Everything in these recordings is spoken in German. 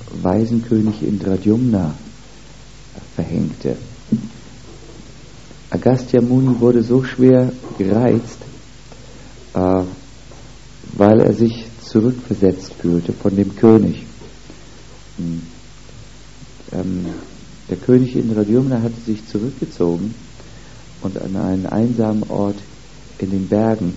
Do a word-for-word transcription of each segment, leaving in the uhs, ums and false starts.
Waisenkönig Indradyumna verhängte. Agastya Muni wurde so schwer gereizt, äh, weil er sich zurückversetzt fühlte von dem König. Hm. Ähm, der König Indradyumna hatte sich zurückgezogen und an einen einsamen Ort in den Bergen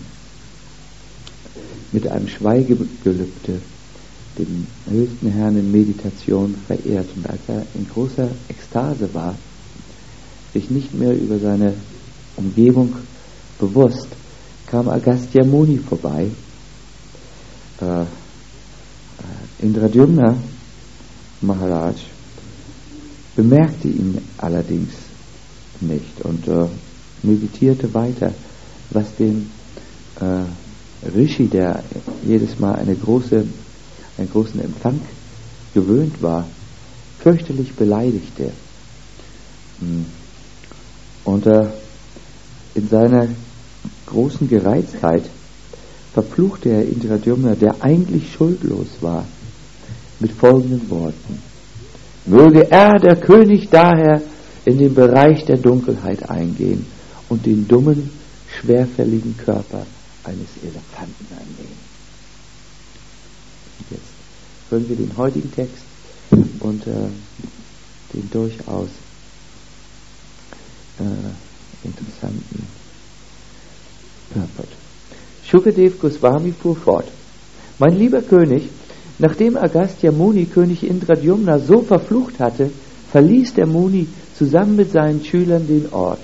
mit einem Schweigegelübde den höchsten Herrn in Meditation verehrt. Und als er in großer Ekstase war, sich nicht mehr über seine Umgebung bewusst, kam Agastya Muni vorbei. Äh, Indradyumna Maharaj bemerkte ihn allerdings nicht und äh, meditierte weiter, was dem äh, Rishi, der jedes Mal eine große, einen großen Empfang gewöhnt war, fürchterlich beleidigte. Und äh, in seiner großen Gereiztheit verfluchte er Indradyumna, der eigentlich schuldlos war, mit folgenden Worten: Möge er, der König, daher in den Bereich der Dunkelheit eingehen und den dummen, schwerfälligen Körper eines Elefanten annehmen. Und jetzt hören wir den heutigen Text und äh, den durchaus äh, interessanten Purport. Shukadev Goswami fuhr fort: Mein lieber König, nachdem Agastya Muni König Indradyumna so verflucht hatte, verließ der Muni zusammen mit seinen Schülern den Ort.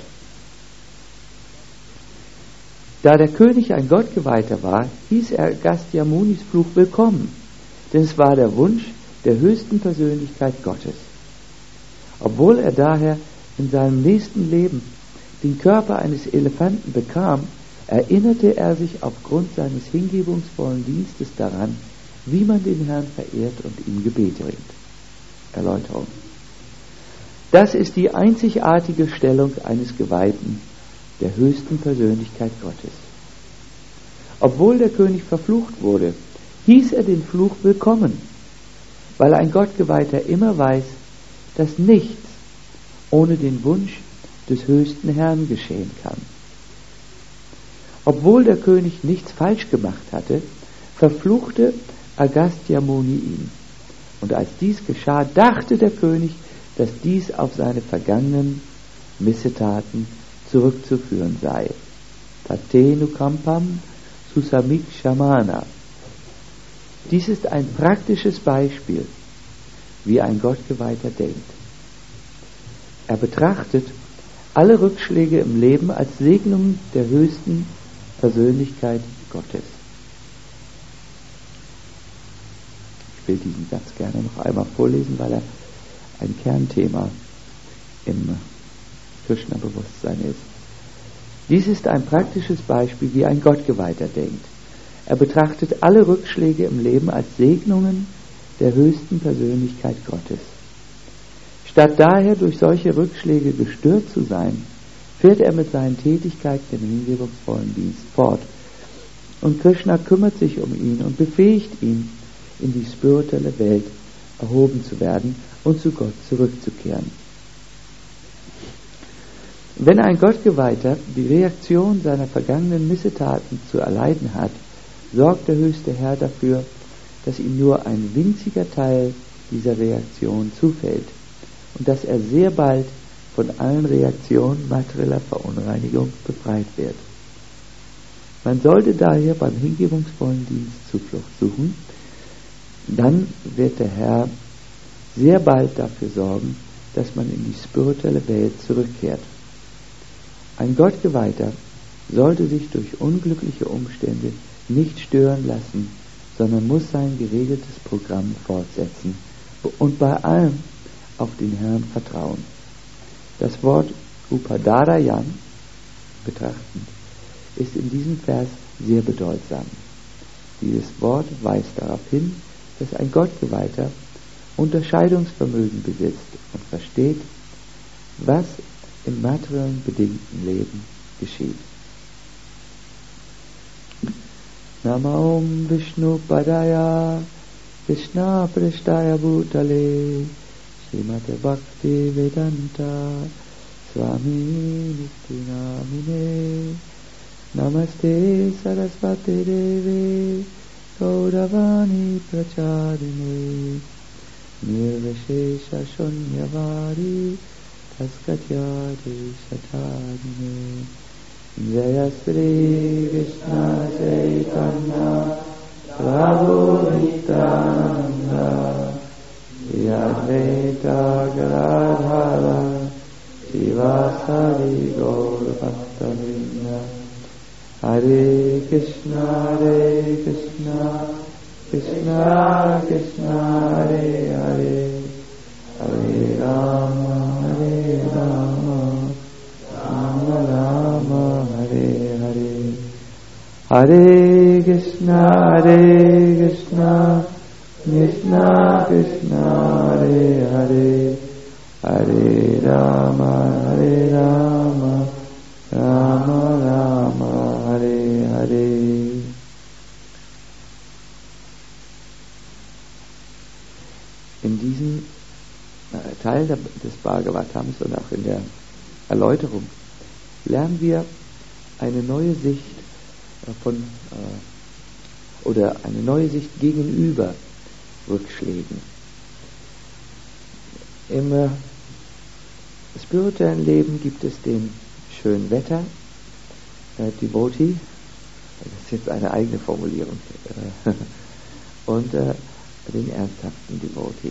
Da der König ein Gottgeweihter war, hieß er Agastya Munis Fluch willkommen, denn es war der Wunsch der höchsten Persönlichkeit Gottes. Obwohl er daher in seinem nächsten Leben den Körper eines Elefanten bekam, erinnerte er sich aufgrund seines hingebungsvollen Dienstes daran, wie man den Herrn verehrt und ihm Gebete bringt. Erläuterung. Das ist die einzigartige Stellung eines Geweihten, der höchsten Persönlichkeit Gottes. Obwohl der König verflucht wurde, hieß er den Fluch willkommen, weil ein Gottgeweihter immer weiß, dass nichts ohne den Wunsch des höchsten Herrn geschehen kann. Obwohl der König nichts falsch gemacht hatte, verfluchte Agastya Muni ihn. Und als dies geschah, dachte der König, dass dies auf seine vergangenen Missetaten zurückzuführen sei. Tatenu Kampam Susamik Shamana. Dies ist ein praktisches Beispiel, wie ein Gottgeweihter denkt. Er betrachtet alle Rückschläge im Leben als Segnungen der höchsten Persönlichkeit Gottes. Ich will diesen Satz gerne noch einmal vorlesen, weil er ein Kernthema im Krishna-Bewusstsein ist. Dies ist ein praktisches Beispiel, wie ein Gottgeweihter denkt. Er betrachtet alle Rückschläge im Leben als Segnungen der höchsten Persönlichkeit Gottes. Statt daher durch solche Rückschläge gestört zu sein, fährt er mit seinen Tätigkeiten im hingebungsvollen Dienst fort. Und Krishna kümmert sich um ihn und befähigt ihn, in die spirituelle Welt erhoben zu werden und zu Gott zurückzukehren. Wenn ein Gottgeweihter die Reaktion seiner vergangenen Missetaten zu erleiden hat, sorgt der höchste Herr dafür, dass ihm nur ein winziger Teil dieser Reaktion zufällt und dass er sehr bald von allen Reaktionen materieller Verunreinigung befreit wird. Man sollte daher beim hingebungsvollen Dienst Zuflucht suchen, dann wird der Herr sehr bald dafür sorgen, dass man in die spirituelle Welt zurückkehrt. Ein Gottgeweihter sollte sich durch unglückliche Umstände nicht stören lassen, sondern muss sein geregeltes Programm fortsetzen und bei allem auf den Herrn vertrauen. Das Wort Upadarayan betrachten ist in diesem Vers sehr bedeutsam. Dieses Wort weist darauf hin, dass ein Gottgeweihter Unterscheidungsvermögen besitzt und versteht, was im materiellen bedingten Leben geschieht. Namo Vishnu Padaya Krishna Prasthaya Bhutale Srimate Bhakti Vedanta Swami Nityanamine Namaste Sarasvati Devi Gauravani Pracharine Nirvishesha Shunyavadi Taskatyadi Satarine Jaya Sri Krishna Chaitanya Prabhu Nityananda Advaita Gadadhara Sivasari Gaur Bhaktavinda Hare Krishna Hare Krishna Krishna Krishna Hare Hare Hare Rama Hare Rama Rama Rama Hare Hare Hare Krishna Hare Krishna Krishna Krishna Hare Hare Hare Rama Hare Rama Rama Rama Hare Hare. In diesem Teil des Bhagavatams und auch in der Erläuterung lernen wir eine neue Sicht von oder eine neue Sicht gegenüber Rückschlägen. Im äh, spirituellen Leben gibt es den schönen Wetter, äh, Devotee, das ist jetzt eine eigene Formulierung, äh, und äh, den ernsthaften Devotee.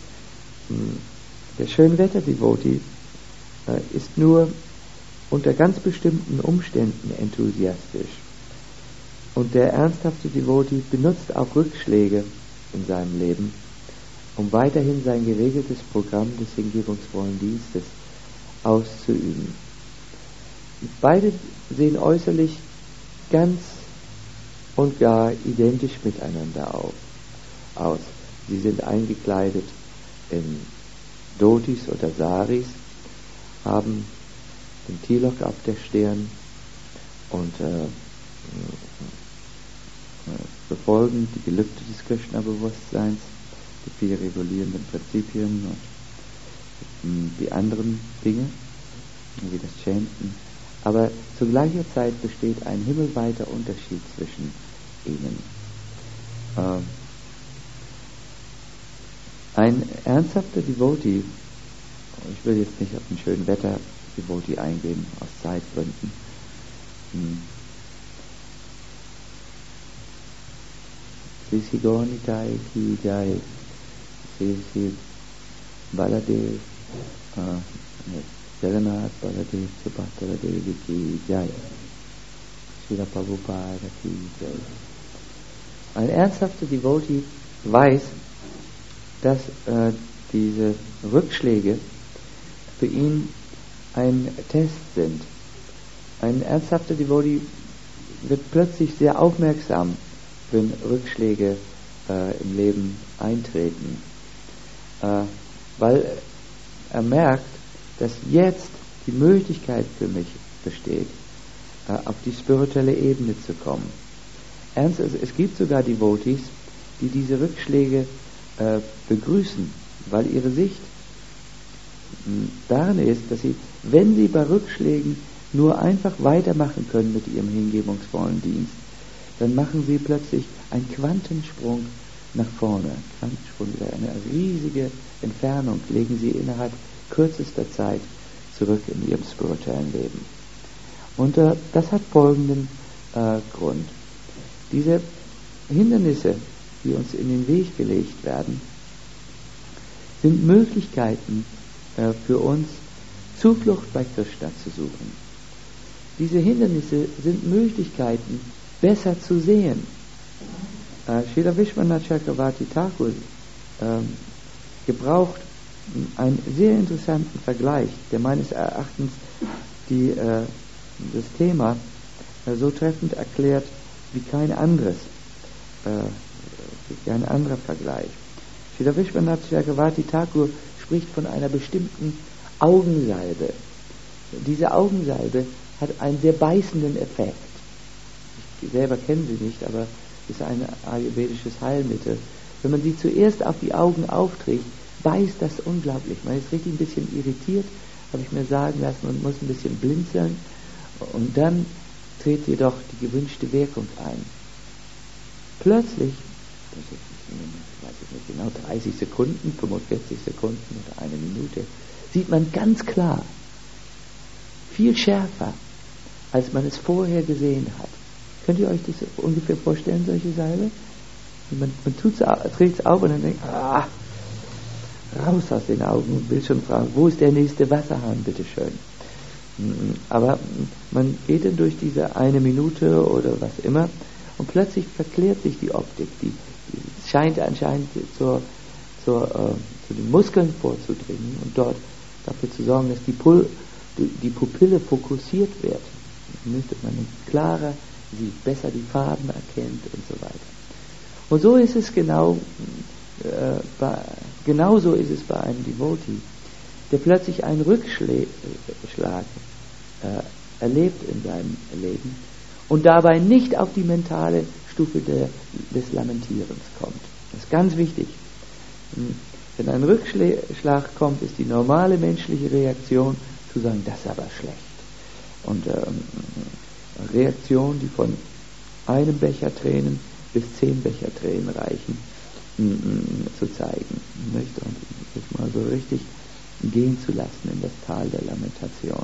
Der Schönwetter Devotee äh, ist nur unter ganz bestimmten Umständen enthusiastisch. Und der ernsthafte Devotee benutzt auch Rückschläge in seinem Leben, um weiterhin sein geregeltes Programm des hingebungsvollen Dienstes auszuüben. Beide sehen äußerlich ganz und gar identisch miteinander auf, aus. Sie sind eingekleidet in Dhotis oder Saris, haben den Tilak auf der Stirn und äh, befolgen die Gelübde des Krishna-Bewusstseins, die vier regulierenden Prinzipien und die anderen Dinge, wie das Chanten. Aber zu gleicher Zeit besteht ein himmelweiter Unterschied zwischen ihnen. Äh, ein ernsthafter Devotee, ich will jetzt nicht auf den schönen Wetter-Devotee eingehen, aus Zeitgründen, hm. Sri Sri Gaurnitai ki Jai, Sri Sri Baladev, Jagannath Baladev Subhadra Devi ki Jai, Srila Prabhupada ki Jai. Ein ernsthafter Devotee weiß, dass äh, diese Rückschläge für ihn ein Test sind. Ein ernsthafter Devotee wird plötzlich sehr aufmerksam, wenn Rückschläge äh, im Leben eintreten, äh, weil er merkt, dass jetzt die Möglichkeit für mich besteht, äh, auf die spirituelle Ebene zu kommen. Ernst, es, es gibt sogar Devotees, die diese Rückschläge äh, begrüßen, weil ihre Sicht mh, darin ist, dass sie, wenn sie bei Rückschlägen nur einfach weitermachen können mit ihrem hingebungsvollen Dienst, dann machen sie plötzlich einen Quantensprung nach vorne. Quantensprung, eine riesige Entfernung legen sie innerhalb kürzester Zeit zurück in ihrem spirituellen Leben. Und äh, das hat folgenden äh, Grund. Diese Hindernisse, die uns in den Weg gelegt werden, sind Möglichkeiten äh, für uns, Zuflucht bei Krishna zu suchen. Diese Hindernisse sind Möglichkeiten, besser zu sehen. Äh, Srila Vishwanath Chakravarti Thakur äh, gebraucht einen sehr interessanten Vergleich, der meines Erachtens die, äh, das Thema äh, so treffend erklärt wie kein anderes, äh, wie kein anderer Vergleich. Srila Vishwanath Chakravarti Thakur spricht von einer bestimmten Augensalbe. Diese Augensalbe hat einen sehr beißenden Effekt. Ich selber kenne sie nicht, aber es ist ein ayurvedisches Heilmittel, Wenn man sie zuerst auf die Augen aufträgt, beißt das unglaublich. Man ist richtig ein bisschen irritiert, habe ich mir sagen lassen, und muss ein bisschen blinzeln. Und dann tritt jedoch die gewünschte Wirkung ein. Plötzlich, das ist, weiß ich nicht genau, dreißig Sekunden, fünfundvierzig Sekunden oder eine Minute, sieht man ganz klar, viel schärfer, als man es vorher gesehen hat. Könnt ihr euch das ungefähr vorstellen, solche Salbe? Man, man trägt es auf und dann denkt, ah, raus aus den Augen und will schon fragen, wo ist der nächste Wasserhahn, bitteschön. Aber man geht dann durch diese eine Minute oder was immer und plötzlich verklärt sich die Optik. Die, die scheint anscheinend zur, zur, äh, zu den Muskeln vorzudringen und dort dafür zu sorgen, dass die, Pul- die Pupille fokussiert wird. Damit man klarer sieht, besser die Farben erkennt und so weiter. Und so ist es genau, äh, bei, genauso ist es bei einem Devotee, der plötzlich einen Rückschlag äh, erlebt in seinem Leben und dabei nicht auf die mentale Stufe der, des Lamentierens kommt. Das ist ganz wichtig. Wenn ein Rückschlag kommt, ist die normale menschliche Reaktion zu sagen, das ist aber schlecht. Und ähm, Reaktionen, die von einem Becher Tränen bis zehn Becher Tränen reichen, m- zu zeigen. Nicht? Und sich mal so richtig gehen zu lassen in das Tal der Lamentation.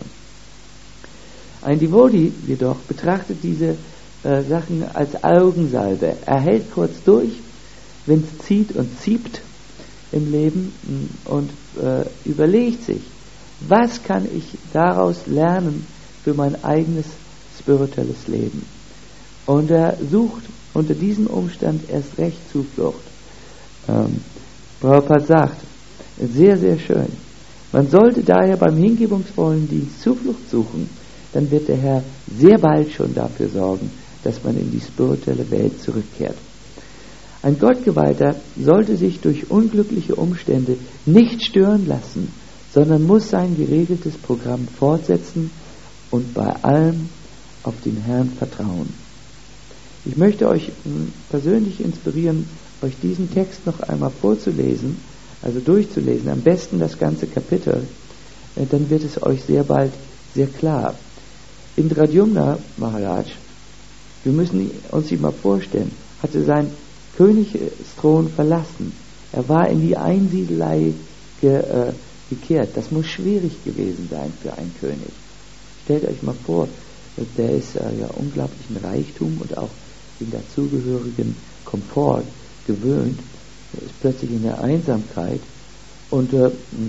Ein Devotee jedoch betrachtet diese äh, Sachen als Augensalbe. Er hält kurz durch, wenn es zieht und zieht im Leben und äh, überlegt sich, was kann ich daraus lernen für mein eigenes spirituelles Leben. Und er sucht unter diesem Umstand erst recht Zuflucht. Ähm, Prabhupada sagt, sehr, sehr schön, man sollte daher beim hingebungsvollen Dienst Zuflucht suchen, dann wird der Herr sehr bald schon dafür sorgen, dass man in die spirituelle Welt zurückkehrt. Ein Gottgeweihter sollte sich durch unglückliche Umstände nicht stören lassen, sondern muss sein geregeltes Programm fortsetzen und bei allem auf den Herrn vertrauen. Ich möchte euch persönlich inspirieren, euch diesen Text noch einmal vorzulesen, also durchzulesen, am besten das ganze Kapitel, dann wird es euch sehr bald sehr klar. Indradyumna Maharaj, wir müssen uns ihn mal vorstellen, hatte seinen Königsthron verlassen. Er war in die Einsiedelei ge, äh, gekehrt. Das muss schwierig gewesen sein für einen König. Stellt euch mal vor, der ist äh, ja unglaublichen Reichtum und auch den dazugehörigen Komfort gewöhnt, er ist plötzlich in der Einsamkeit und äh,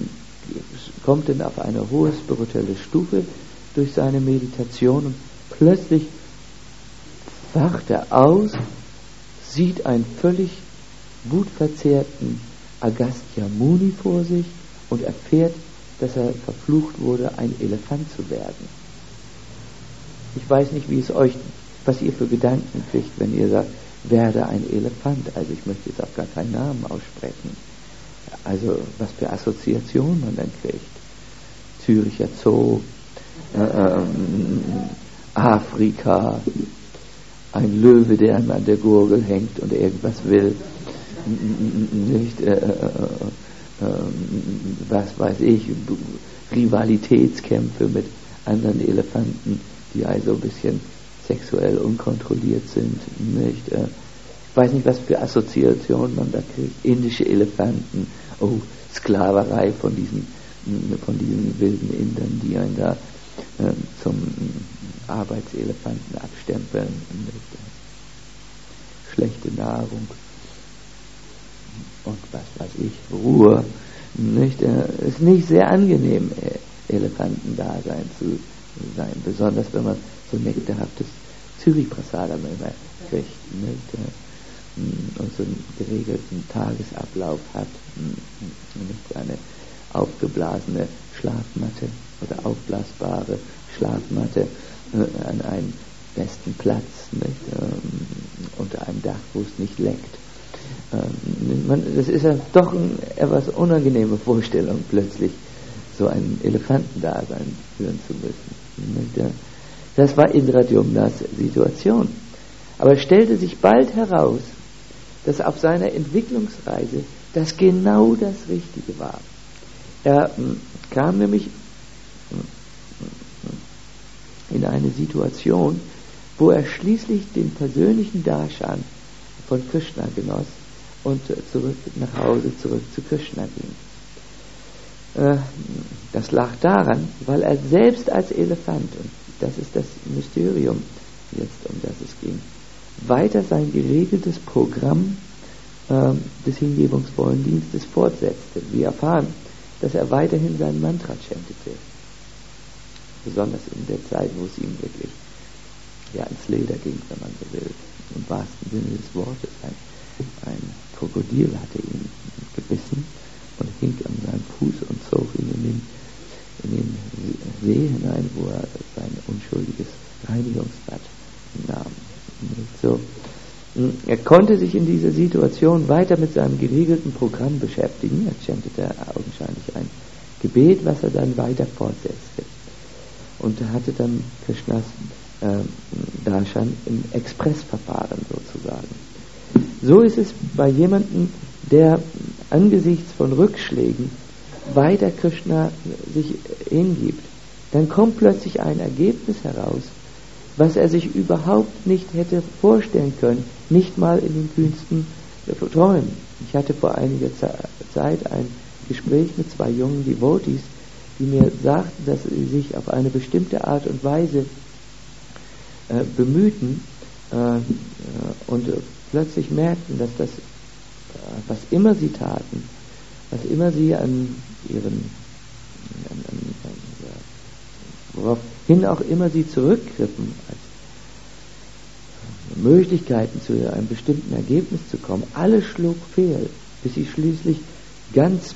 kommt dann auf eine hohe spirituelle Stufe durch seine Meditation und plötzlich wacht er aus, sieht einen völlig wutverzerrten Agastya Muni vor sich und erfährt, dass er verflucht wurde, ein Elefant zu werden. Ich weiß nicht, wie es euch, was ihr für Gedanken kriegt, wenn ihr sagt, werde ein Elefant. Also ich möchte jetzt auch gar keinen Namen aussprechen. Also was für Assoziationen man dann kriegt. Züricher Zoo, äh, ähm, Afrika, ein Löwe, der an der Gurgel hängt und irgendwas will. Nicht, äh, äh, äh, was weiß ich, Rivalitätskämpfe mit anderen Elefanten, die also ein bisschen sexuell unkontrolliert sind. Nicht? Äh, ich weiß nicht, was für Assoziationen man da kriegt. Indische Elefanten, oh, Sklaverei von diesen, von diesen wilden Indern, die einen da äh, zum Arbeitselefanten abstempeln. Nicht? Schlechte Nahrung und was weiß ich, Ruhe. Nicht? Es ist nicht sehr angenehm, Elefantendasein zu sein, besonders wenn man so nektarhaftes Zürich-Prasadam immer kriegt, nicht? Und so einen geregelten Tagesablauf hat, nicht? Eine aufgeblasene Schlafmatte oder aufblasbare Schlafmatte äh, an einem besten Platz, nicht? Ähm, unter einem Dach, wo es nicht leckt. Ähm, man, das ist ja doch eine etwas unangenehme Vorstellung, plötzlich so ein Elefantendasein führen zu müssen. Nicht? Das war Indradyumnas Situation. Aber es stellte sich bald heraus, dass auf seiner Entwicklungsreise das genau das Richtige war. Er mh, kam nämlich in eine Situation, wo er schließlich den persönlichen Darshan von Krishna genoss und zurück nach Hause, zurück zu Krishna ging. Das lag daran, weil er selbst als Elefant, und das ist das Mysterium jetzt, um das es ging, weiter sein geregeltes Programm äh, des hingebungsvollen Dienstes fortsetzte. Wir erfahren, dass er weiterhin sein Mantra chantete, besonders in der Zeit, wo es ihm wirklich ja, ans Leder ging, wenn man so will, im wahrsten Sinne des Wortes. Ein, ein Krokodil hatte ihn gebissen und hing an seinem Fuß und zog ihn in den, in den See hinein, wo er sein unschuldiges Reinigungsbad nahm. So. Er konnte sich in dieser Situation weiter mit seinem geregelten Programm beschäftigen. Er chantete augenscheinlich ein Gebet, was er dann weiter fortsetzte. Und er hatte dann Krishnas äh, Darshan im Expressverfahren sozusagen. So ist es bei jemandem, der angesichts von Rückschlägen weiter Krishna sich hingibt. Dann kommt plötzlich ein Ergebnis heraus, was er sich überhaupt nicht hätte vorstellen können, nicht mal in den kühnsten Träumen. Ich hatte vor einiger Zeit ein Gespräch mit zwei jungen Devotees, die mir sagten, dass sie sich auf eine bestimmte Art und Weise äh, bemühten äh, und äh, plötzlich merkten, dass das, äh, was immer sie taten, was immer sie an ihren, an, an, an, ja, woraufhin auch immer sie zurückgriffen, als Möglichkeiten zu einem bestimmten Ergebnis zu kommen, alles schlug fehl, bis sie schließlich ganz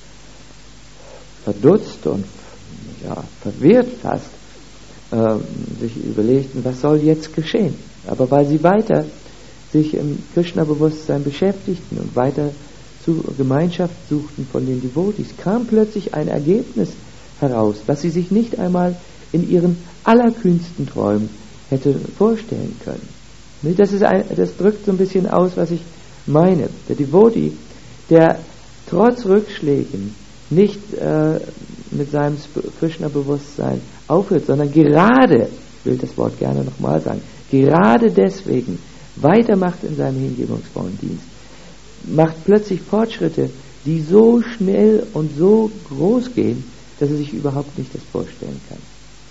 verdutzt und ja, verwirrt fast äh, sich überlegten, was soll jetzt geschehen. Aber weil sie weiter sich im Krishna-Bewusstsein beschäftigten und weiter zur Gemeinschaft suchten von den Devotees, kam plötzlich ein Ergebnis heraus, was sie sich nicht einmal in ihren allerkühnsten Träumen hätte vorstellen können. Das, ist ein, das drückt so ein bisschen aus, was ich meine. Der Devotee, der trotz Rückschlägen nicht äh, mit seinem Krishna-Bewusstsein aufhört, sondern gerade, ich will das Wort gerne nochmal sagen, gerade deswegen weitermacht in seinem hingebungsvollen Dienst, macht plötzlich Fortschritte, die so schnell und so groß gehen, dass er sich überhaupt nicht das vorstellen kann.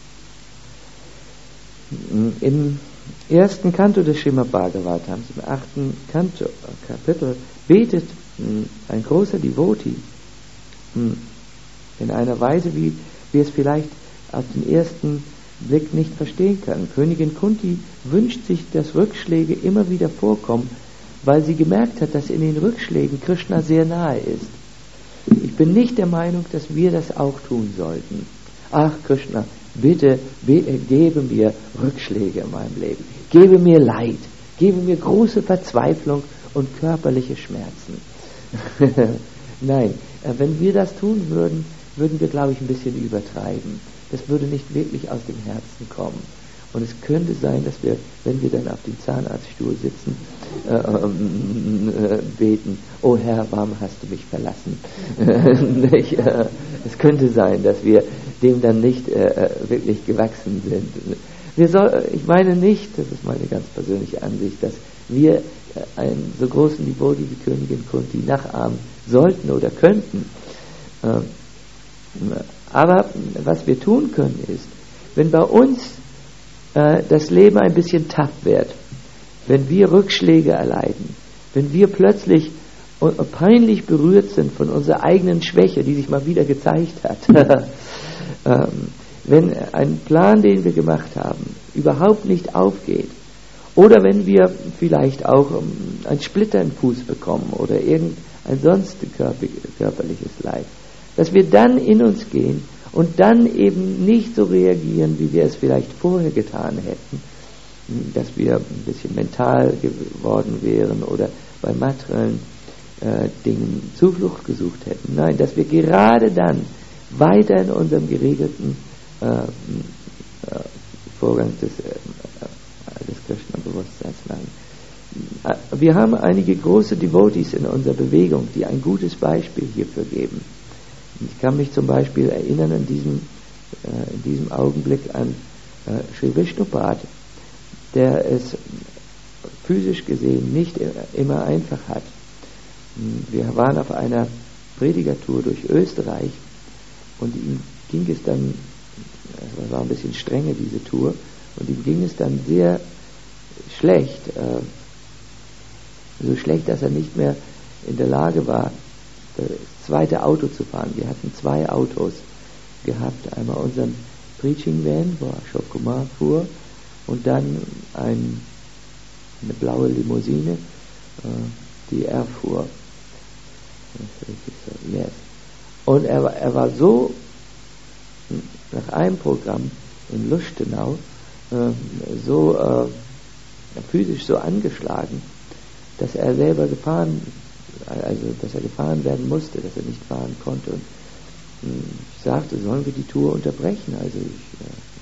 Im ersten Kanto des Srimad Bhagavatams, im achten Kanto, Kapitel, betet ein großer Devotee in einer Weise, wie wir es vielleicht auf den ersten Blick nicht verstehen können. Königin Kunti wünscht sich, dass Rückschläge immer wieder vorkommen, weil sie gemerkt hat, dass in den Rückschlägen Krishna sehr nahe ist. Ich bin nicht der Meinung, dass wir das auch tun sollten. Ach Krishna, bitte be- gebe mir Rückschläge in meinem Leben. Gebe mir Leid. Gebe mir große Verzweiflung und körperliche Schmerzen. Nein, wenn wir das tun würden, würden wir, glaube ich, ein bisschen übertreiben. Das würde nicht wirklich aus dem Herzen kommen. Und es könnte sein, dass wir, wenn wir dann auf dem Zahnarztstuhl sitzen, äh, äh, beten, oh Herr, warum hast du mich verlassen? nicht, äh, es könnte sein, dass wir dem dann nicht äh, wirklich gewachsen sind. Wir soll, ich meine nicht, das ist meine ganz persönliche Ansicht, dass wir einen so großen Devotee wie Königin Kunti nachahmen sollten oder könnten. Äh, aber was wir tun können ist, wenn bei uns äh, das Leben ein bisschen tough wird, wenn wir Rückschläge erleiden, wenn wir plötzlich peinlich berührt sind von unserer eigenen Schwäche, die sich mal wieder gezeigt hat, ähm, wenn ein Plan, den wir gemacht haben, überhaupt nicht aufgeht, oder wenn wir vielleicht auch um, einen Splitter im Fuß bekommen oder irgendein sonst körperliches Leid, dass wir dann in uns gehen und dann eben nicht so reagieren, wie wir es vielleicht vorher getan hätten, dass wir ein bisschen mental geworden wären oder bei materiellen äh, Dingen Zuflucht gesucht hätten. Nein, dass wir gerade dann weiter in unserem geregelten äh, äh, Vorgang des, äh, des Krishna-Bewusstseins lang wir haben einige große Devotees in unserer Bewegung, die ein gutes Beispiel hierfür geben. Ich kann mich zum Beispiel erinnern in diesem, äh, in diesem Augenblick an äh, Sri Vishnupad, der es physisch gesehen nicht immer einfach hat. Wir waren auf einer Predigertour durch Österreich und ihm ging es dann, es war ein bisschen strenger diese Tour, und ihm ging es dann sehr schlecht, äh, so schlecht, dass er nicht mehr in der Lage war, das zweite Auto zu fahren. Wir hatten zwei Autos gehabt, einmal unseren Preaching Van, wo Ashok Kumar fuhr, und dann ein, eine blaue Limousine, äh, die er fuhr. Yes. Und er, er war so nach einem Programm in Lustenau äh, so äh, physisch so angeschlagen, dass er selber gefahren, also dass er gefahren werden musste, dass er nicht fahren konnte. Und äh, ich sagte, sollen wir die Tour unterbrechen? Also ich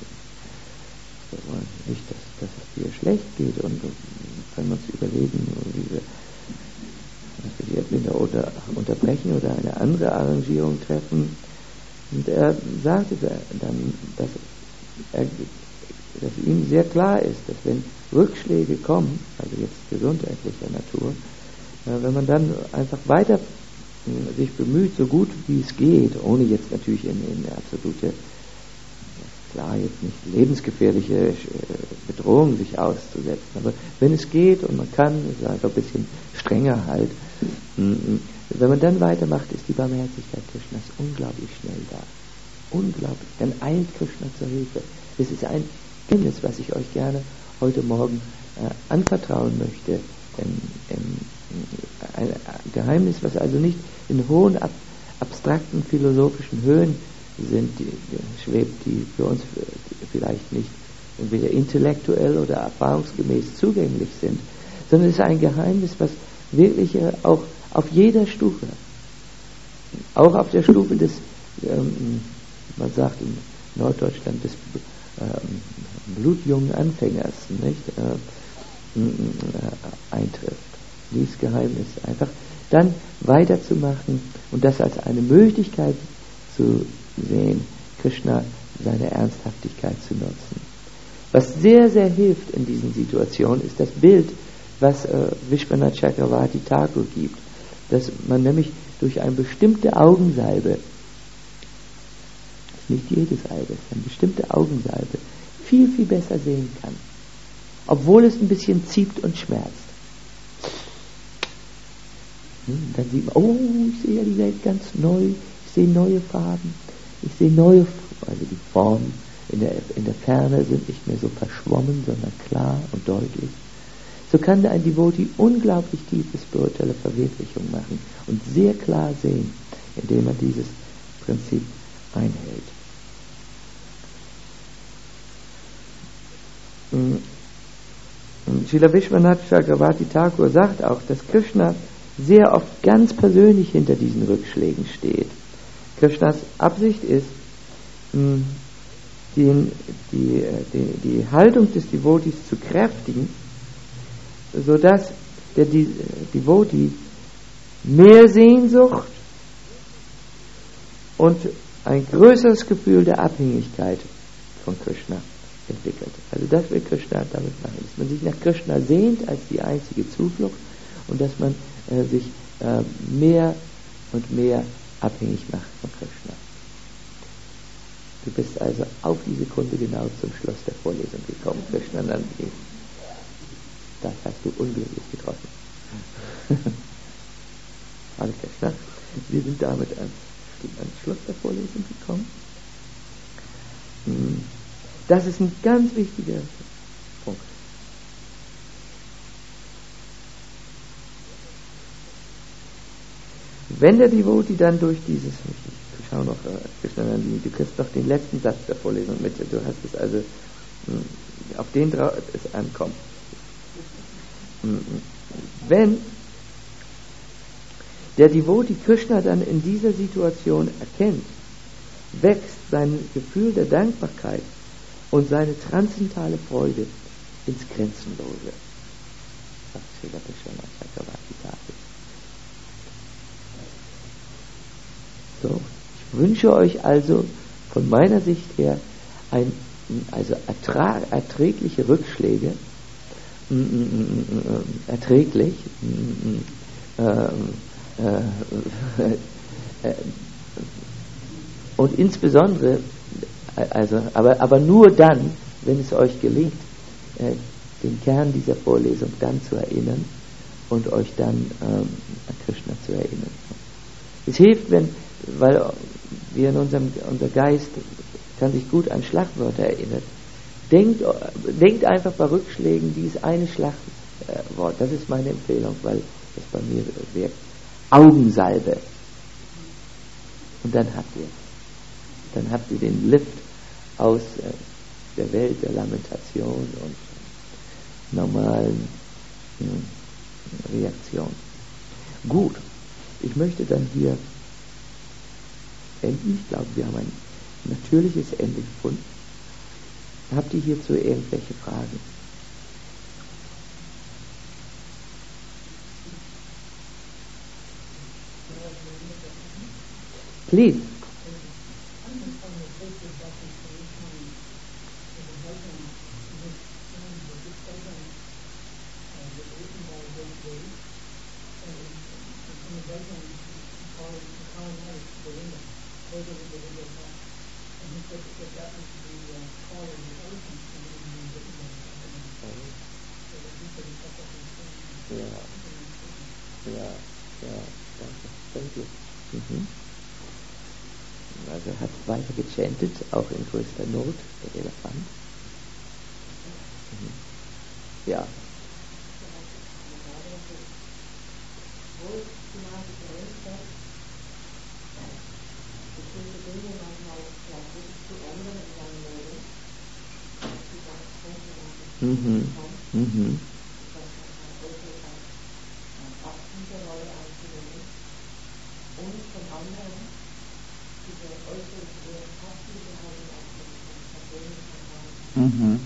äh, nicht, dass, dass es dir schlecht geht, und äh, können wir uns überlegen, wie wir dass wir die entweder oder unterbrechen oder eine andere Arrangierung treffen. Und er sagte dann, dass, er, dass ihm sehr klar ist, dass wenn Rückschläge kommen, also jetzt gesundheitlicher Natur, äh, wenn man dann einfach weiter äh, sich bemüht, so gut wie es geht, ohne jetzt natürlich in, in absolute, klar, jetzt nicht lebensgefährliche äh, Bedrohung sich auszusetzen, aber wenn es geht und man kann, ist einfach ein bisschen strenger halt, wenn man dann weitermacht, ist die Barmherzigkeit Krishnas unglaublich schnell da. Unglaublich. Dann eilt Krishna zur Hilfe. Das ist ein Geheimnis, was ich euch gerne heute Morgen äh, anvertrauen möchte. Ähm, ähm, ein Geheimnis, was also nicht in hohen, ab, abstrakten philosophischen Höhen sind, die, die schwebt, die für uns vielleicht nicht entweder intellektuell oder erfahrungsgemäß zugänglich sind, sondern es ist ein Geheimnis, was wirklich äh, auch auf jeder Stufe, auch auf der Stufe des, ähm, man sagt in Norddeutschland, des ähm, blutjungen Anfängers, nicht, äh, äh, eintrifft. Dieses Geheimnis einfach dann weiterzumachen und das als eine Möglichkeit zu sehen, Krishna seine Ernsthaftigkeit zu nutzen. Was sehr, sehr hilft in diesen Situationen, ist das Bild, was äh, Vishwanath Chakravarti Thakur gibt, dass man nämlich durch eine bestimmte Augensalbe, nicht jede Salbe, eine bestimmte Augensalbe, viel, viel besser sehen kann, obwohl es ein bisschen zieht und schmerzt. Hm, dann sieht man, oh, ich sehe ja die Welt ganz neu, ich sehe neue Farben, ich sehe neue, also die Formen in der, in der Ferne sind nicht mehr so verschwommen, sondern klar und deutlich. So kann ein Devotee unglaublich tiefe spirituelle Verwirklichung machen und sehr klar sehen, indem er dieses Prinzip einhält. Srila Vishwanath Chakravarti Thakur sagt auch, dass Krishna sehr oft ganz persönlich hinter diesen Rückschlägen steht. Krishnas Absicht ist, den, die, die, die Haltung des Devotees zu kräftigen, sodass der Devotee mehr Sehnsucht und ein größeres Gefühl der Abhängigkeit von Krishna entwickelt. Also das will Krishna damit machen, dass man sich nach Krishna sehnt als die einzige Zuflucht und dass man äh, sich äh, mehr und mehr abhängig macht von Krishna. Du bist also auf die Sekunde genau zum Schluss der Vorlesung gekommen, Krishna Nandi. Das hast du unglücklich getroffen. Hare Krishna. Wir sind damit ans, ans Schluss der Vorlesung gekommen. Das ist ein ganz wichtiger Punkt. Wenn der Devotee dann durch dieses, ich schau noch, Krishna Nandi, du kriegst noch den letzten Satz der Vorlesung mit, du hast es also, auf den es ankommt. Wenn der Devotee Krishna dann in dieser Situation erkennt, wächst sein Gefühl der Dankbarkeit und seine transzendentale Freude ins Grenzenlose. So, ich wünsche euch also von meiner Sicht her ein, also ertrag, erträgliche Rückschläge, erträglich, und insbesondere, also, aber, aber nur dann, wenn es euch gelingt, den Kern dieser Vorlesung dann zu erinnern und euch dann ähm, an Krishna zu erinnern. Es hilft, wenn, weil wir in unserem, unser Geist kann sich gut an Schlagwörter erinnern. Denkt, denkt einfach bei Rückschlägen dieses eine Schlagwort. Das ist meine Empfehlung, weil das bei mir wirkt. Augensalbe. Und dann habt ihr dann habt ihr den Lift aus äh, der Welt der Lamentation und normalen äh, Reaktion. Gut, ich möchte dann hier enden. Ich glaube, wir haben ein natürliches Ende gefunden. Habt ihr hierzu irgendwelche Fragen? Please. Also er hat weiter gechantet, auch in größter Not, der Elefant. Mhm. Ja. Mhm. Mhm. Mhm.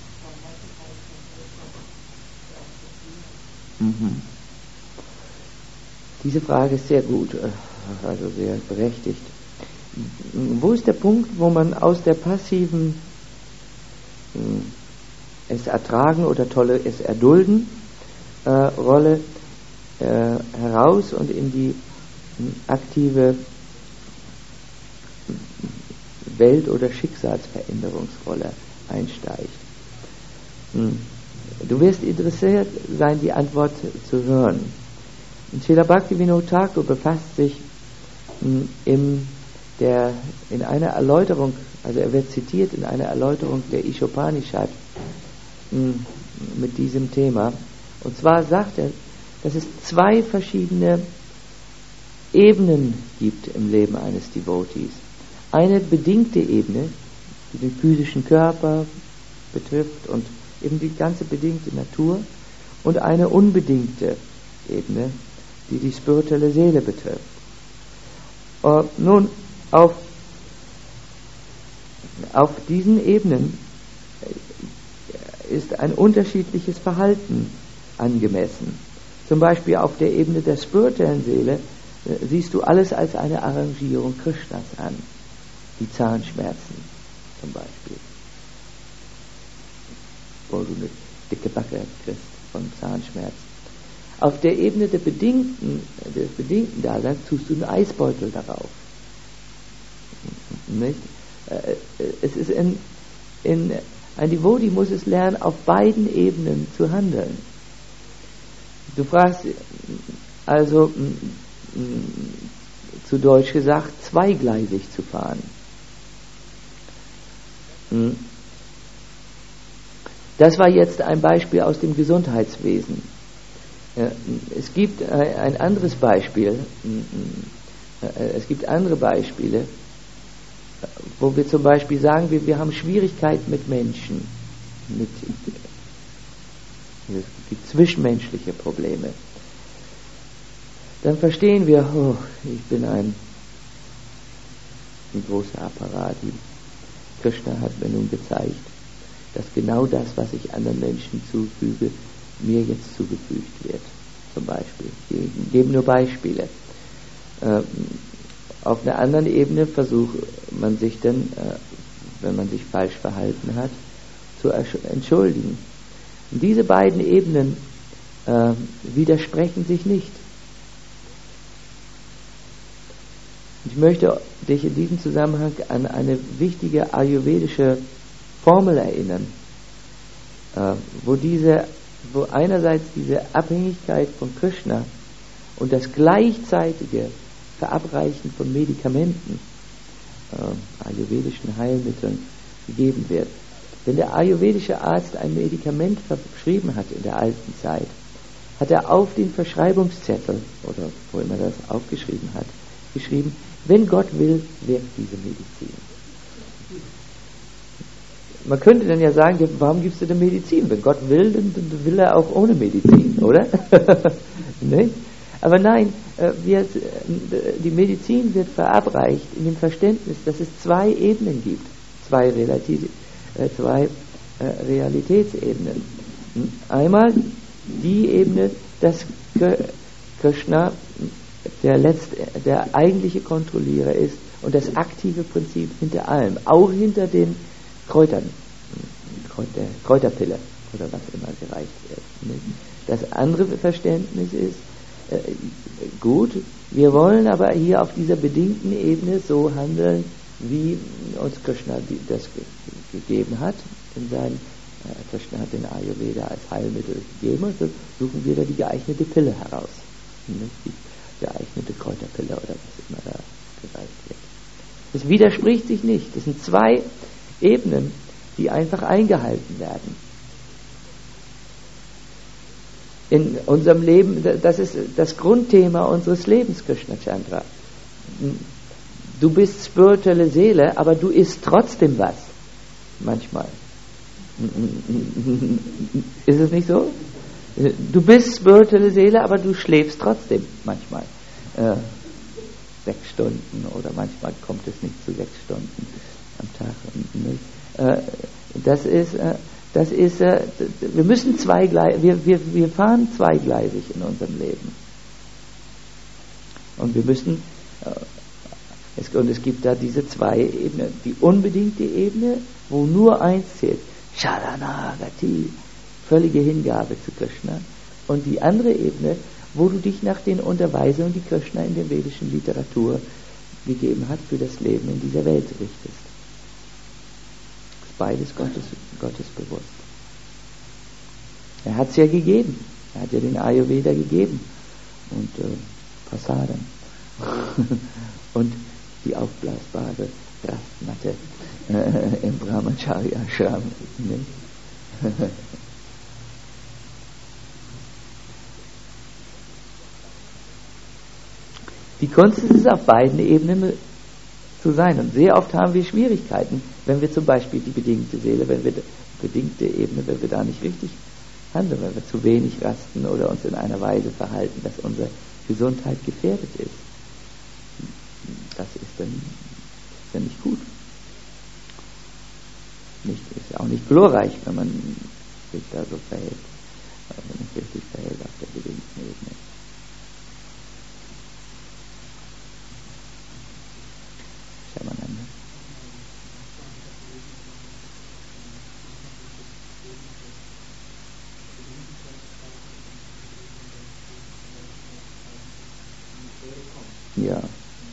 Mhm. Diese Frage ist sehr gut, also sehr berechtigt. Wo ist der Punkt, wo man aus der passiven äh, es ertragen oder tolle es erdulden äh, Rolle äh, heraus und in die äh, aktive Welt- oder Schicksalsveränderungsrolle einsteigt? Hm. Du wirst interessiert sein, die Antwort zu hören. Srila Bhaktivinoda Thakur befasst sich hm, in, der, in einer Erläuterung, also er wird zitiert in einer Erläuterung der Ishopanishad hm, mit diesem Thema. Und zwar sagt er, dass es zwei verschiedene Ebenen gibt im Leben eines Devotees. Eine bedingte Ebene, die den physischen Körper betrifft und eben die ganze bedingte Natur, und eine unbedingte Ebene, die die spirituelle Seele betrifft. Uh, nun, auf, auf diesen Ebenen ist ein unterschiedliches Verhalten angemessen. Zum Beispiel auf der Ebene der spirituellen Seele äh, siehst du alles als eine Arrangierung Krishnas an. Die Zahnschmerzen zum Beispiel, wo du eine dicke Backe kriegst von Zahnschmerzen. Auf der Ebene der bedingten, des bedingten Daseins tust du einen Eisbeutel darauf. Nicht? Es ist in, in, ein Devotee muss es lernen, auf beiden Ebenen zu handeln. Du fragst also, zu Deutsch gesagt, zweigleisig zu fahren. Das war jetzt ein Beispiel aus dem Gesundheitswesen. Es gibt ein anderes Beispiel, es gibt andere Beispiele, wo wir zum Beispiel sagen, wir, wir haben Schwierigkeiten mit Menschen, mit, es gibt zwischenmenschliche Probleme. Dann verstehen wir, oh, ich bin ein, ein großer Apparat. Krishna hat mir nun gezeigt, dass genau das, was ich anderen Menschen zufüge, mir jetzt zugefügt wird. Zum Beispiel. Wir geben nur Beispiele. Ähm, auf einer anderen Ebene versucht man sich dann, äh, wenn man sich falsch verhalten hat, zu entschuldigen. Und diese beiden Ebenen äh, widersprechen sich nicht. Ich möchte dich in diesem Zusammenhang an eine wichtige ayurvedische Formel erinnern, äh, wo diese, wo einerseits diese Abhängigkeit von Krishna und das gleichzeitige Verabreichen von Medikamenten, äh, ayurvedischen Heilmitteln gegeben wird. Wenn der ayurvedische Arzt ein Medikament verschrieben hat in der alten Zeit, hat er auf den Verschreibungszettel, oder wo immer das aufgeschrieben hat, geschrieben, wenn Gott will, wirkt diese Medizin. Man könnte dann ja sagen, warum gibst du denn Medizin? Wenn Gott will, dann will er auch ohne Medizin, oder? Ne? Aber nein, wir, die Medizin wird verabreicht in dem Verständnis, dass es zwei Ebenen gibt, zwei, Relativ, äh, zwei äh, Realitätsebenen. Einmal die Ebene, dass Krishna der, letzte, der eigentliche Kontrollierer ist und das aktive Prinzip hinter allem, auch hinter den Kräutern, Kräuter, Kräuterpille oder was immer gereicht wird. Das andere Verständnis ist, äh, gut, wir wollen aber hier auf dieser bedingten Ebene so handeln, wie uns Krishna das ge- gegeben hat. In seinem, äh, Krishna hat den Ayurveda als Heilmittel gegeben und so suchen wir da die geeignete Pille heraus. Ne? Die geeignete Kräuterpille oder was immer da gereicht wird. Das widerspricht sich nicht. Das sind zwei Ebenen, die einfach eingehalten werden. In unserem Leben, das ist das Grundthema unseres Lebens, Krishna Chandra. Du bist spirituelle Seele, aber du isst trotzdem was. Manchmal. Ist es nicht so? Du bist spirituelle Seele, aber du schläfst trotzdem manchmal. Äh, sechs Stunden oder manchmal kommt es nicht zu sechs Stunden am Tag. Äh, das ist... Äh, Das ist, äh, wir müssen zweigleisig, wir, wir, wir fahren zweigleisig in unserem Leben. Und wir müssen, äh, es, und es gibt da diese zwei Ebenen. Die unbedingte Ebene, wo nur eins zählt, Sharanagati, völlige Hingabe zu Krishna. Und die andere Ebene, wo du dich nach den Unterweisungen, die Krishna in der vedischen Literatur gegeben hat, für das Leben in dieser Welt richtest. Beides Gottes, Gottes bewusst. Er hat es ja gegeben. Er hat ja den Ayurveda gegeben. Und äh, Prasadam. Und die aufblasbare Rastmatte äh, im Brahmacharya Ashram. Ne? Die Kunst ist es, auf beiden Ebenen zu sein. Und sehr oft haben wir Schwierigkeiten, wenn wir zum Beispiel die bedingte Seele, wenn wir die bedingte Ebene, wenn wir da nicht richtig handeln, wenn wir zu wenig rasten oder uns in einer Weise verhalten, dass unsere Gesundheit gefährdet ist. Das ist dann, ist dann nicht gut. Nicht, ist ja auch nicht glorreich, wenn man sich da so verhält, wenn man sich richtig verhält auf der bedingten Ebene. Ja.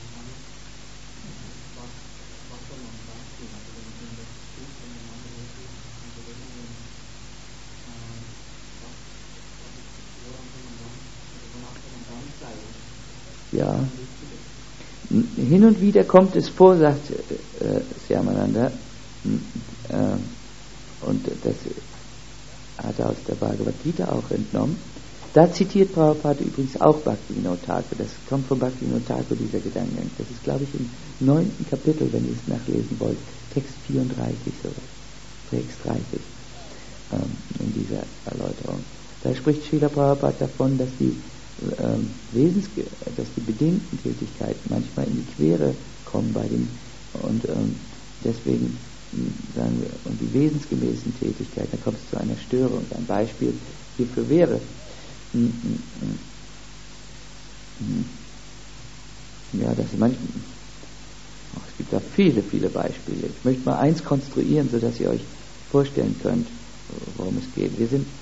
Ja. Hin und wieder kommt es vor, sagt äh, Shyamananda, äh, und das hat er aus der Bhagavad Gita auch entnommen. Da zitiert Prabhupada übrigens auch Bhaktivinoda Thakur. Das kommt von Bhaktivinoda Thakur, dieser Gedankengang. Das ist, glaube ich, im neunten Kapitel, wenn ihr es nachlesen wollt, Text vierunddreißig, so, Text dreißig, ähm, in dieser Erläuterung. Da spricht Srila Prabhupada davon, dass die ähm, Wesens, dass die bedingten Tätigkeiten manchmal in die Quere kommen bei den, und ähm, deswegen sagen wir, und die wesensgemäßen Tätigkeiten, da kommt es zu einer Störung. Ein Beispiel, hierfür wäre. Ja, das ist manchmal, es gibt da viele, viele Beispiele. Ich möchte mal eins konstruieren, sodass ihr euch vorstellen könnt, worum es geht. Wir sind,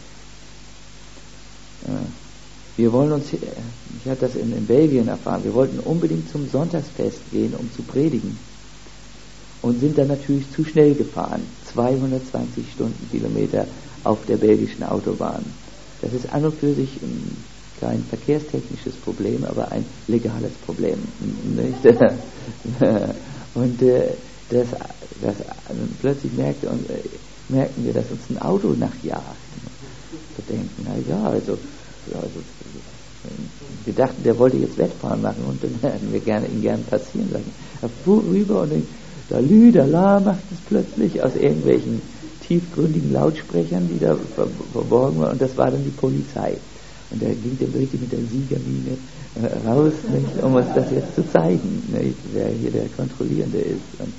äh, wir wollen uns, ich habe das in, in Belgien erfahren, wir wollten unbedingt zum Sonntagsfest gehen, um zu predigen. Und sind dann natürlich zu schnell gefahren. zweihundertzwanzig Stundenkilometer auf der belgischen Autobahn. Das ist an und für sich ein, kein verkehrstechnisches Problem, aber ein legales Problem. Nicht? Und äh, das, das, plötzlich merkte, und, äh, merkten wir, dass uns ein Auto nachjagt. Wir denken, na ja, also, also wir dachten, der wollte jetzt Wettfahren machen und dann hätten wir gerne, ihn gerne passieren lassen. Er fuhr rüber und da lü, da la, macht es plötzlich aus irgendwelchen tiefgründigen Lautsprechern, die da ver- verborgen waren, und das war dann die Polizei. Und da ging der richtig mit der Siegermine äh, raus, nicht, um uns das jetzt zu zeigen, nicht, wer hier der Kontrollierende ist. Und,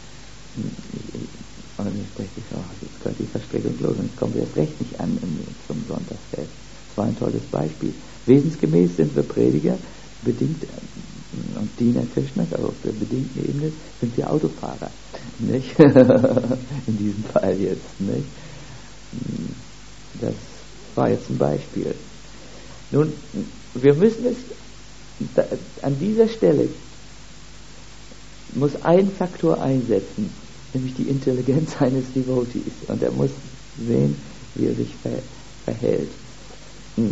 und ich dachte, oh, jetzt könnte die Verstrickung los, und jetzt kommen wir erst recht nicht an im, zum Sonntagsfest. Das war ein tolles Beispiel. Wesensgemäß sind wir Prediger, bedingt und Diener Krishnas, aber auf der bedingten Ebene sind wir Autofahrer, nicht? In diesem Fall jetzt, nicht? Das war jetzt ein Beispiel. Nun, wir müssen es da, an dieser Stelle muss ein Faktor einsetzen, nämlich die Intelligenz eines Devotees, und er muss sehen, wie er sich ver- verhält. Hm.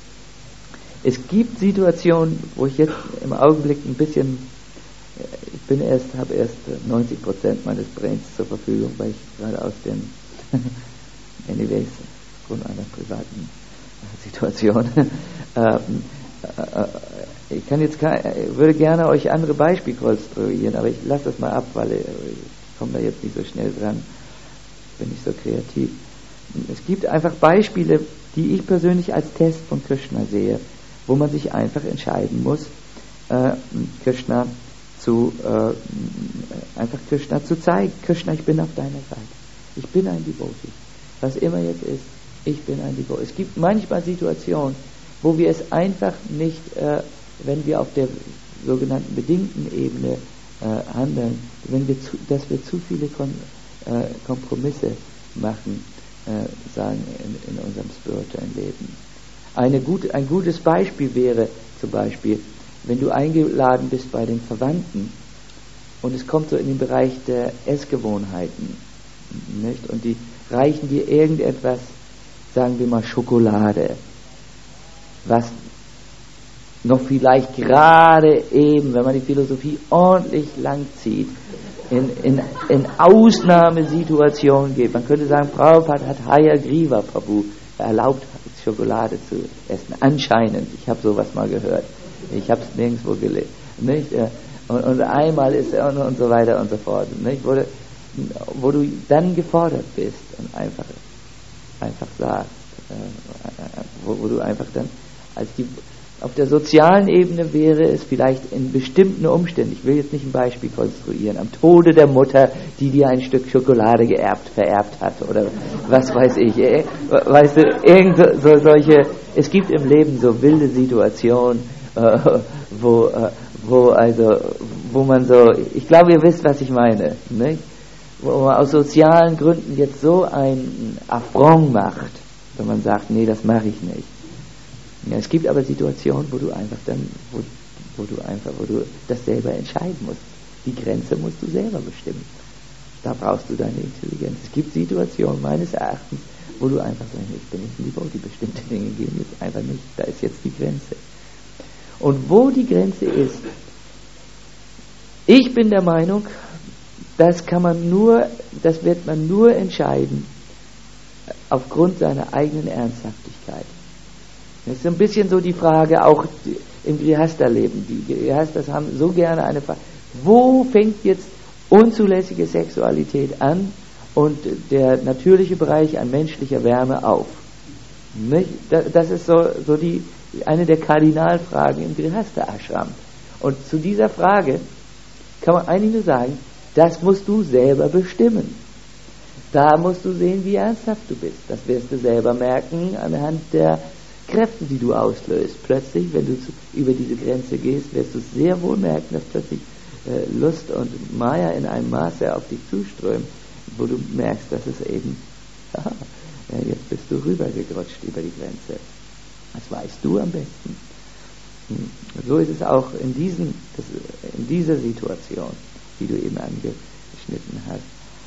Es gibt Situationen, wo ich jetzt im Augenblick ein bisschen, ich bin erst, habe erst neunzig Prozent meines Brains zur Verfügung, weil ich gerade aus dem, anyways, aufgrund einer privaten Situation, ähm, äh, ich kann jetzt, ich würde gerne euch andere Beispiele konstruieren, aber ich lasse das mal ab, weil ich komme da jetzt nicht so schnell dran, bin nicht so kreativ. Es gibt einfach Beispiele, die ich persönlich als Test von Krishna sehe, wo man sich einfach entscheiden muss, äh, Krishna zu äh, einfach Krishna zu zeigen. Krishna, ich bin auf deiner Seite. Ich bin ein Devotee. Was immer jetzt ist, ich bin ein Devotee. Es gibt manchmal Situationen, wo wir es einfach nicht, äh, wenn wir auf der sogenannten bedingten Ebene äh, handeln, wenn wir zu, dass wir zu viele Kon, äh, Kompromisse machen, äh, sagen in, in unserem spirituellen Leben. Eine gute, ein gutes Beispiel wäre zum Beispiel, wenn du eingeladen bist bei den Verwandten und es kommt so in den Bereich der Essgewohnheiten, nicht? Und die reichen dir irgendetwas, sagen wir mal Schokolade, was noch vielleicht gerade eben, wenn man die Philosophie ordentlich lang zieht, in, in, in Ausnahmesituationen geht. Man könnte sagen, Prabhupada hat Hayagriva Prabhu erlaubt, Schokolade zu essen. Anscheinend. Ich habe sowas mal gehört. Ich habe es nirgendwo gelesen. Nicht? Und, und einmal ist er und, und so weiter und so fort. Nicht? Wo, du, wo du dann gefordert bist und einfach, einfach sagst, äh, wo, wo du einfach dann als die auf der sozialen Ebene wäre es vielleicht in bestimmten Umständen, ich will jetzt nicht ein Beispiel konstruieren, am Tode der Mutter, die dir ein Stück Schokolade geerbt, vererbt hat oder was weiß ich, äh, weißt du, irgend so, so solche, es gibt im Leben so wilde Situationen, äh, wo, äh, wo also, wo man so, ich glaube, ihr wisst, was ich meine, nicht? Wo man aus sozialen Gründen jetzt so ein Affront macht, wenn man sagt, nee, das mache ich nicht. Ja, es gibt aber Situationen, wo du einfach dann, wo, wo du einfach, wo du das selber entscheiden musst. Die Grenze musst du selber bestimmen. Da brauchst du deine Intelligenz. Es gibt Situationen meines Erachtens, wo du einfach sagst, ich bin nicht in die Devotee, bestimmte Dinge gehen jetzt einfach nicht, da ist jetzt die Grenze. Und wo die Grenze ist, ich bin der Meinung, das kann man nur, das wird man nur entscheiden aufgrund seiner eigenen Ernsthaftigkeit. Das ist so ein bisschen so die Frage auch im Grihastha-Leben. Die Grihasthas haben so gerne eine Frage, wo fängt jetzt unzulässige Sexualität an und der natürliche Bereich an menschlicher Wärme auf? Nicht? Das ist so, so die, eine der Kardinalfragen im Grihastha-Ashram. Und zu dieser Frage kann man eigentlich nur sagen, das musst du selber bestimmen. Da musst du sehen, wie ernsthaft du bist. Das wirst du selber merken anhand der Kräfte, die du auslöst. Plötzlich, wenn du zu, über diese Grenze gehst, wirst du sehr wohl merken, dass plötzlich äh, Lust und Maya in einem Maße auf dich zuströmen, wo du merkst, dass es eben, aha, ja, jetzt bist du rübergegrutscht über die Grenze. Das weißt du am besten. Hm. So ist es auch in, diesen, das, in dieser Situation, die du eben angeschnitten hast,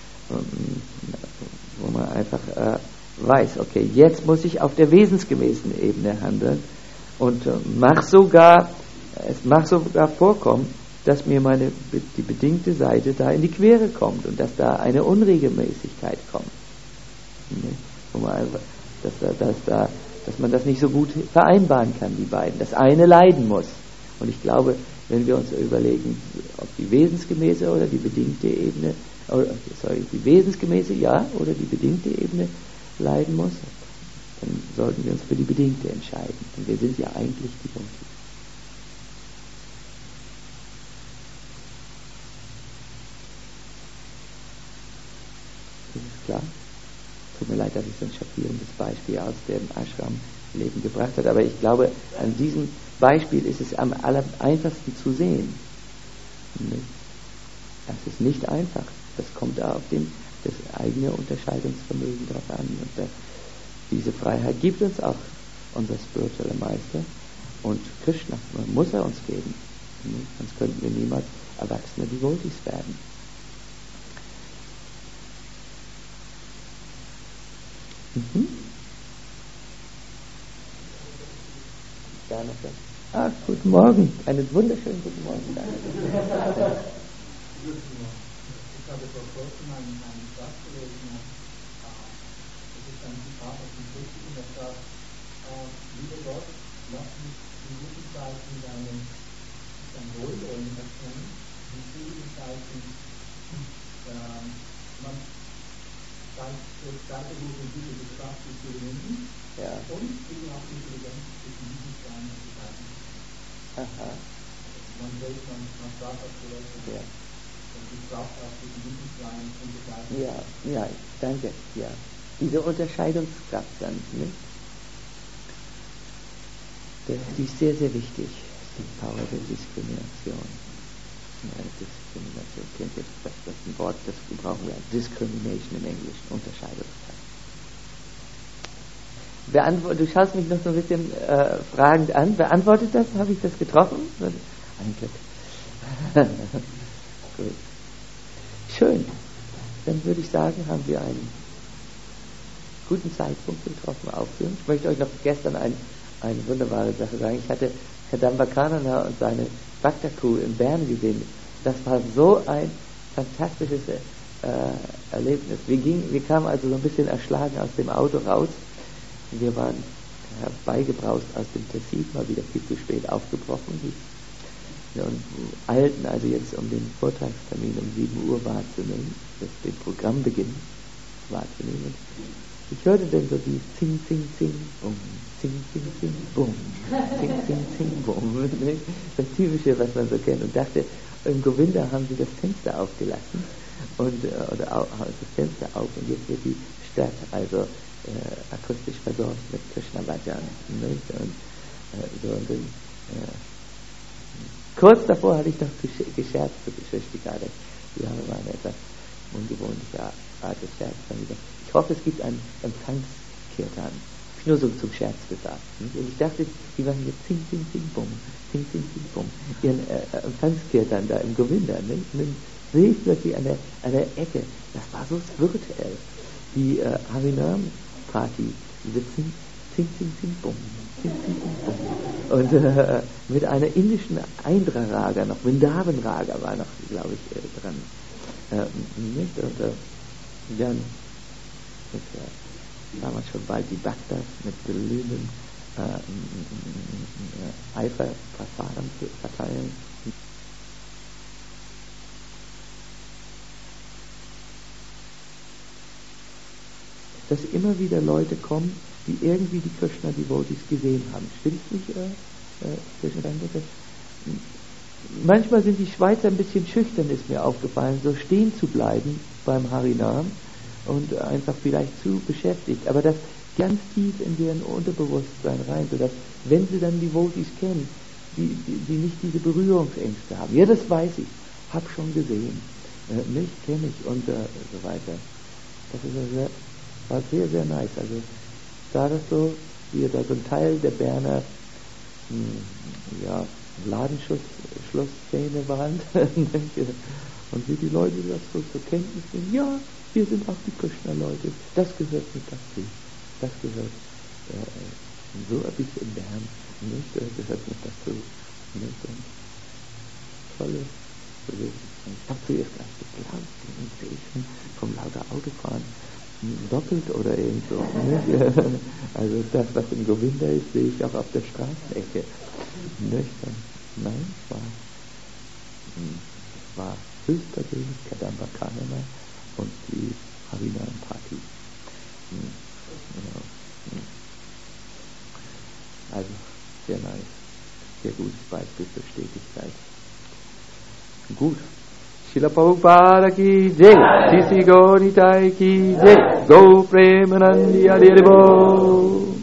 wo man einfach äh, weiß, okay, jetzt muss ich auf der wesensgemäßen Ebene handeln und äh, mach sogar, es mag sogar vorkommen, dass mir meine die bedingte Seite da in die Quere kommt und dass da eine Unregelmäßigkeit kommt, ne? Wo man einfach, dass, da, dass, da, dass man das nicht so gut vereinbaren kann, die beiden. Das eine leiden muss. Und ich glaube, wenn wir uns überlegen, ob die wesensgemäße oder die bedingte Ebene, oder, sorry, die wesensgemäße, ja, oder die bedingte Ebene leiden muss, dann sollten wir uns für die bedingte entscheiden. Denn wir sind ja eigentlich die Devotees. Ist es klar? Tut mir leid, dass ich so ein schockierendes Beispiel aus dem Ashram-Leben gebracht habe, aber ich glaube, an diesem Beispiel ist es am aller einfachsten zu sehen. Das ist nicht einfach. Das kommt da auf den, das eigene Unterscheidungsvermögen drauf an. Und das, diese Freiheit gibt uns auch unser spiritueller Meister und Krishna. Muss er uns geben. Sonst könnten wir niemals erwachsene Devotees werden. Mhm. Gerne. Ah, guten Morgen. Einen wunderschönen guten Morgen. Danke. Ich habe vor kurzem einen, einen Satz gelesen, das ist ein Zitat aus dem Christlichen, das sagt, lieber Gott, lass mich in guten Zeiten deine, dein Wohlwollen erkennen, in schwierigen Zeiten, äh, man zeigt durch deine gute Güte die Kraft, dich zu überwinden, ja. Und eben auch die Intelligenz zwischen diesen zwei Möglichkeiten. Aha. Man will, man, man sagt auf die Leute, Ja. die Kraft auf diesen diesen zwei Möglichkeiten. Ja, ja, danke, ja. Diese Unterscheidungskraft dann, ne? Die ist sehr, sehr wichtig. Die Power der Diskrimination. Ja, Diskrimination kennt jetzt das, das ist ein Wort, das brauchen wir. Discrimination im Englischen, Unterscheidungskraft. Beantwort, du schaust mich noch so ein bisschen äh, fragend an. Beantwortet das? Habe ich das getroffen? Ein Glück. Gut. Schön. Dann würde ich sagen, haben wir einen guten Zeitpunkt getroffen, aufführen. Ich möchte euch noch gestern ein, eine wunderbare Sache sagen. Ich hatte Kadamba Kanana und seine Bhakta-Crew in Bern gesehen. Das war so ein fantastisches äh, Erlebnis. Wir, gingen, wir kamen also so ein bisschen erschlagen aus dem Auto raus. Wir waren herbeigebraust aus dem Tessin, mal wieder viel zu spät aufgebrochen. Ja, und eilten also jetzt, um den Vortragstermin um sieben Uhr wahrzunehmen, das den Programmbeginn wahrzunehmen. Ich hörte dann so die Zing, Zing, Zing, Bum, Zing, Zing, Zing, Bum, Zing, Zing, Zing, Bum. Das Typische, was man so kennt. Und dachte, im Govinda haben sie das Fenster aufgelassen und oder au, das Fenster auf und jetzt wird die Stadt also äh, akustisch versorgt mit Krishna Bhajan. Und, äh, so, und dann, äh, kurz davor hatte ich noch gescherzt zu Geschichte. Wir haben mal eine etwas ungewöhnliche Art des Scherzes. Ich hoffe, es gibt einen Empfangskirtan. Nur so zum Scherz gesagt. Und ich dachte, die machen jetzt Zing, Zing, Zing, Bum, Zing, Zing, Zing, Bum. Ihren äh, Empfangskirtan da im Govinda. Ne? Und dann sehe ich plötzlich an der, an der Ecke, das war so spirituell, die äh, Harinam-Party sitzen, Zing, Zing, Zing, Bum, Zing, Zing, Zing, Bum. Und äh, mit einer indischen Eindra-Raga, noch Vrindavan-Raga war noch, glaube ich, äh, dran. Äh, nicht? Und äh, dann mit, äh, damals schon bald die Bhaktas mit glühenden äh, äh, Eifer verfahren, verteilen. Dass immer wieder Leute kommen, die irgendwie die Krishna-Devotees gesehen haben. Stimmt's nicht, äh, äh, Krishna? Manchmal sind die Schweizer ein bisschen schüchtern, ist mir aufgefallen, so stehen zu bleiben beim Harinam und einfach vielleicht zu beschäftigt, aber das ganz tief in deren Unterbewusstsein rein, sodass, wenn sie dann die Devotees kennen, die, die, die nicht diese Berührungsängste haben. Ja, das weiß ich, hab schon gesehen, äh, nicht, kenne ich und äh, so weiter. Das ist also sehr, war sehr, sehr nice. Also sah das so, wie er da so ein Teil der Berner mh, ja, Ladenschlussszene waren und wie die Leute das so zur Kenntnis nehmen. Ja, wir sind auch die Krishna-Leute. Das gehört mit dazu. Das gehört äh, so ein bisschen in Bern. Nicht? Das gehört mit dazu. Nicht? Und tolle Bewegung. Ich habe zuerst gleich geglaubt, sehe ich schon vom lauter Autofahren doppelt oder irgend so. Nicht? Also das, was in Govinda ist, sehe ich auch auf der Straßenecke. Nicht? Nein, es war, es war höchstpersönlich Kadamba Kanana und die Harinam Party. Also sehr nice, sehr gutes Beispiel für Stetigkeit. Gut. Srila Prabhupada ki jai, Sisi Gauri Nitai ki jai, Go Premanandi Hare Hare Bo.